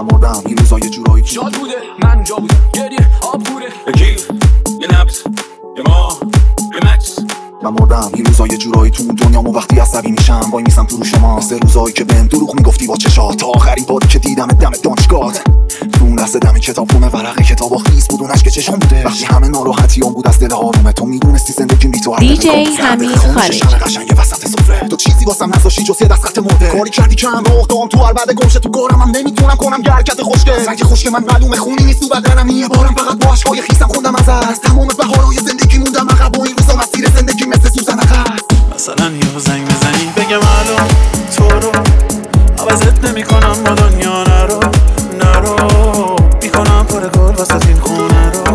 من مردم این روزا یه جورایی شاد بوده من اونجا بودم گریه آب بوده یکی یه نبض یه ماه یه مکس من مردم این روزا یه جورایی تو اون دنیامو وقتی عصبی میشم وای میسم تو رو شما مثل روزایی که بهم دروغ میگفتی با چشات تا آخرین باری که دیدم دم دانشگاهت تو اون لحظه دم کتابخونه ورق کتابا خیس بود اونش که چشام بوده وقتی همه ناراحتیام بود از دل آرومه تو میدونستی زندگی بی تو دی جی حمید خارجی قشنگ وسط سفره تو چیزی واسم نذاشتی جز یه دست خط مرده کاری کردی کم راه دام تو هر بعد گمشه تو کارم نمیتونم کنم حرکت خوشگل زنگ خوشگل من معلومه خونی نیست تو بدنم یه بارم فقط با اشکای خیسم خوندم از تمام بهارهای زندگی موندم عقب و این روزا مسیر زندگی مثل سوزن عقب مثلا یه زنگ بزنی بگم الو تو رو عوضت نمی‌کنم با دنیا نرو میکنم پر گل واسه این خونه رو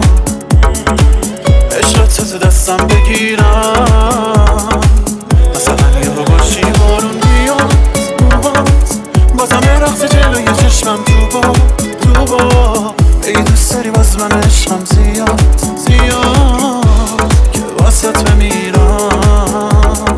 عشقت تو دستم بگیرم مثلا یه باشی بارون بیاد بازم یه رقص جلوی چشمم تو با ای دوست داری باز من عشقم زیاد که واسه تو میرم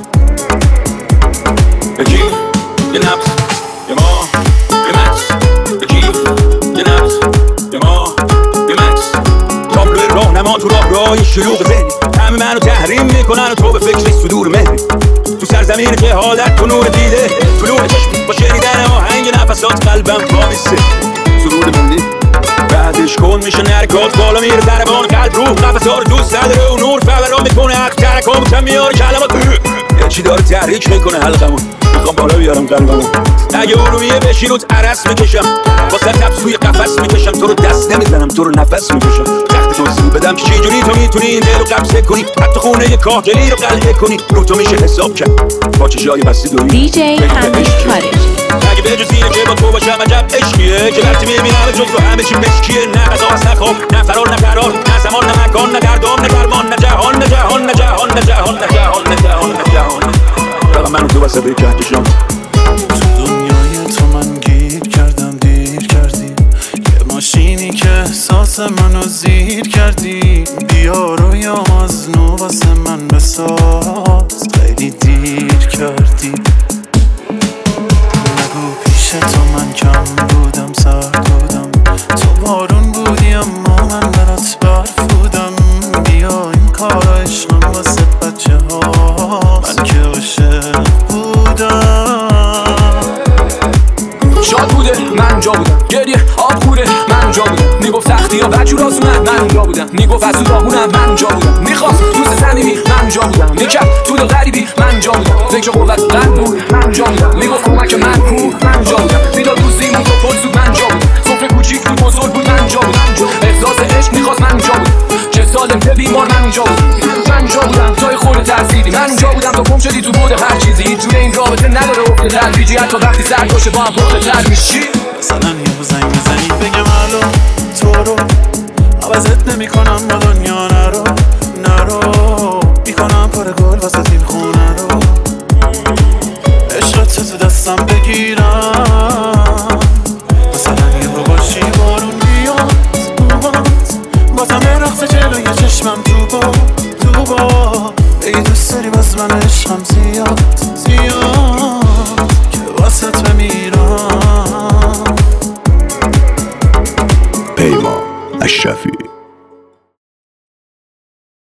یکی یه نبض یه ماه یه مکس یکی یه نبض یه ماه یه مکس تابلوی راهنما تو راهی شلوغ ذهنی همه منو تحریم میکنن و تو به فکر صدور مهری تو سرزمین که حالت تو نور دیده تو نور چشم با شنیدن آهنگ نفسات قلبم وامیسته سرور مندی بعدش کن میشه نرکات بالا میره ضربان قلب روح نفسا رو دوست نداره و نور فورا میکنه حق ترکام کم میاره کلمات یه چی داره تحریک میکنه حلقمون میخوام بالا بیارم قلبمو اگه ارومیه بشین و عرس میکشم واسه تبسوی قفس میکشم تو رو دست نمیزنم تو رو نفس میکشم تخت توضیح بدم که چجوری تو میتونی این دل رو قبضه کنی حتی خونه یه کاهگلی رو قلعه کنی رو تو میشه حساب کرد با چشای بستی دوری دی جی حمید خارجی اگه به جز اینه که با تو باشم عجب عشقیه که وقتی میبینم جز تو همه چی مشکیه نه غذا از نه خواب نه فرار نه قرار نه زمان نه مکان نه دردام نه درمان نه جهان نه جهان نه جهان نه جهان نه جهان نه جهان نه جهان فقط من و تو واسه به کهکشان تو دنیای تو من گیر کردم دیر کردی یه ماشینی که احساس منو زیر کردی بیا رویام از نو واسه من بساز خیلی دیر کردی نگو پیش تو من کم بودم سرد بودم تو بارون بودی اما من برات برف بودم بیا این کارا عشقم واسه بچه ها من که عاشق بودم شاد بوده من اونجا بودم گریه آب بوده من اونجا بودم میگفت تختی ها بجور آسونن من اونجا بودم میگفت از تو داغونم من اونجا بودم میخواست دوست صمیمی من اونجا بودم میکرد تو دل غریبی من اونجا بودم فکر قوت قلب بود من اونجا بودم میگفت کمک من کو من اونجا بودم میداد روزیمون تو پل سود من اونجا بودم سفره کوچیک تو بزرگ بود من اونجا بودم احساس عشق میخواست من اونجا بودم چه سالم که بیمار من اونجا بودم من اونجا بودم تای خورده ترسیدی من اونجا بودم تو گم شدی تو بود هر چیزی توی این رابطه نداره افت تلویجی حتی وقتی سر باشه با هم پخته میشی مثلا یه زنگ بزنی بگم الو تو رو عوضت نمی‌کنم با دنیا نرو میکنم پر گل واسه این خونه رو عشقت تو دستم بگیرم مثلا یه باشی بارون بیاد بازم یه رقص جلوی چشمم تو با ای دوست داری باز من عشقم زیاد